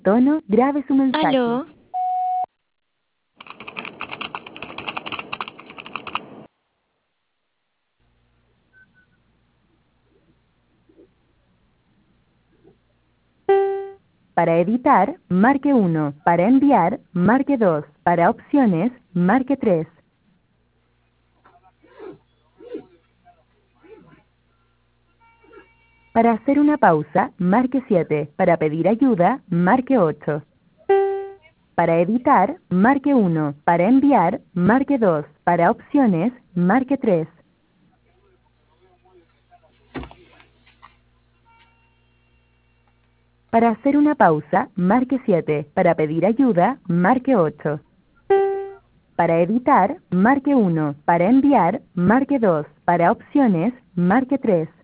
Tono, grabe su mensaje. Aló, Para editar, marque 1. Para enviar, marque 2. Para opciones, marque 3. Para hacer una pausa, marque 7. Para pedir ayuda, marque 8. Para editar, marque 1. Para enviar, marque 2. Para opciones, marque 3. Para hacer una pausa, marque 7. Para pedir ayuda, marque 8. Para editar, marque 1. Para enviar, marque 2. Para opciones, marque 3.